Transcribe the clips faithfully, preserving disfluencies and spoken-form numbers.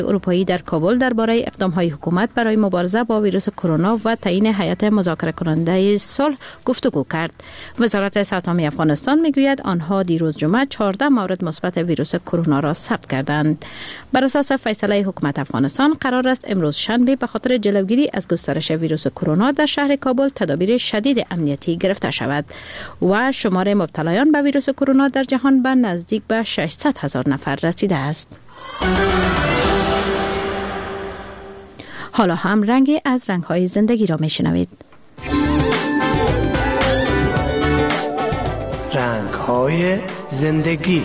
اروپایی در کابل درباره اقدام‌های حکومت برای مبارزه با ویروس کرونا و تعیین هیئت مذاکره کننده صلح گفتگو کرد. وزارت صحت عامه افغانستان میگوید آنها دیروز جمعه چهارده مورد مثبت ویروس کرونا را ثبت کردند. بر اساس فیصله حکومت افغانستان قرار است امروز شنبه به خاطر جلوگیری از گسترش ویروس کرونا در شهر کابل تدابیر شدید امنیتی گرفته شود و شمار مبتلایان به ویروس کرونا در جهان به نزدیک به ششصد هزار نفر رسیده است. حالا هم رنگی از رنگ‌های زندگی را می‌شنوید. رنگ‌های زندگی.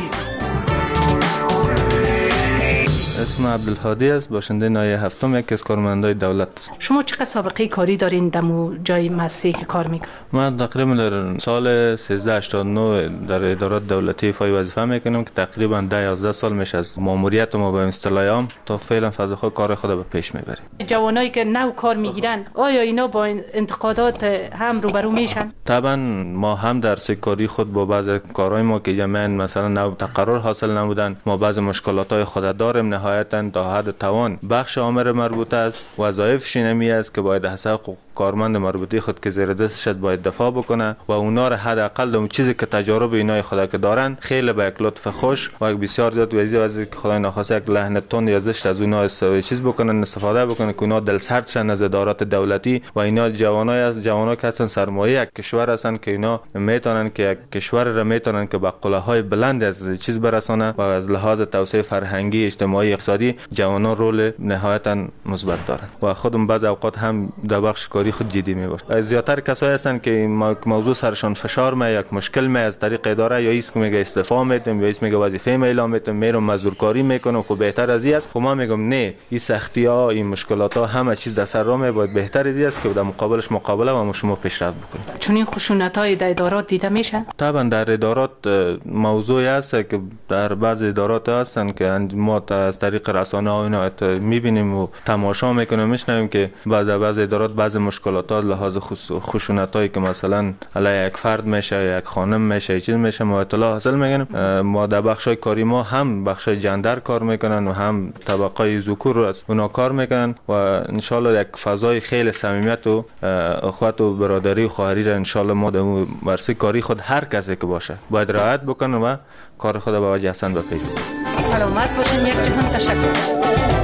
اسم عبدالهادی است، باشنده ناحیه هفتم، یکی از کارمندای دولت است. شما چقدر سابقه کاری دارین دمو جای مؤسسه‌ای که کار میکنید؟ من تقریبا در سال سیزده هشتاد و نه در ادارات دولتی ایفای وظیفه میکنم که تقریبا ده یازده سال میشه از ماموریت ما به اصطلاحام تا فعلا فضا خود کار خود به پیش میبریم. جوانایی که نو کار میگیرن آیا اینا با انتقادات هم روبرو میشن؟ طبعا ما هم در سکاری خود با بعض کارهای ما که جمعاً مثلا نو تقرر حاصل نمودن، ما بعض مشکلات‌های خود داریم. نهایتاً تا حد توان بخش امر مربوطه است وظایفش نمی است که باید حقوق کارمند مربوطه خود که زیر دستش باید دفاع بکنه و اونا را حداقل اون چیزی که تجارب اینا خدا که دارن خیلی با یک لطف خوش و بسیار زیاد ویزی واسه که خدای ناخواسته یک لحن تند یا زشت از اونا استفاده چیز بکنن استفاده بکنن که اونا دل سرد شن از ادارات دولتی و اینا جوانای از جوانا که هستن سرمایه یک کشور هستن که اینا میتونن که یک کشور را میتونن که با قله‌های بلند از چیز برسانه و از لحاظ توسعه فرهنگی اجتماعی اقتصادی جوانان رول نهایتا مثبت دارن و خودم بعض اوقات هم در بخش کاری خود جدی میباشن. زیاتر کسایی هستن که موضوع سرشان فشار می یک مشکل می از طریق اداره یا ایست میگه استعفا میدم یا ایست میگه وظیفه می اعلام میدم میرم مزدورکاری میکنم خب بهتر از این است. خب ما میگم نه، این سختی ها این مشکلات ها همه چیز در سر راه می باید بهتر از این است که در مقابلش مقابله و شما پیشرفت بکنید. چون این خشونت های در ادارات دیده میشه؟ طبعا در ادارات موضوعی است که در بعض ادارات هستن که ما از طریق رسانه ها اینا میبینیم و تماشا میکنیم میشنویم که بعض بعض ادارات بعض مشکلات ها لحاظ خشونت هایی که مثلا علیه یک فرد میشه یک خانم میشه چیز میشه ما اطلاع حاصل میکنیم. ما در بخش های کاری ما هم بخش جندر کار میکنن و هم طبقه ذکور از اونا کار میکنن و ان شاء الله یک فضای خیلی صمیمیت و اخوت و برادری و خواهری را ان شاء الله ما در ورسه کاری خود هر کسی که باشه باید رعایت بکنه و کار خود به وجه احسن بپیشه. سلامت باشین. یک جهان تشکر.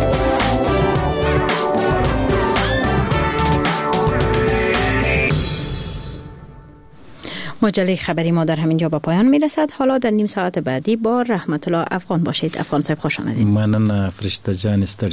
مجله خبری ما در همین جا به پایان میرسد. حالا در نیم ساعت بعدی با رحمت الله افغان باشید. افغان صاحب خوش آمدید. مننه فرشته جان.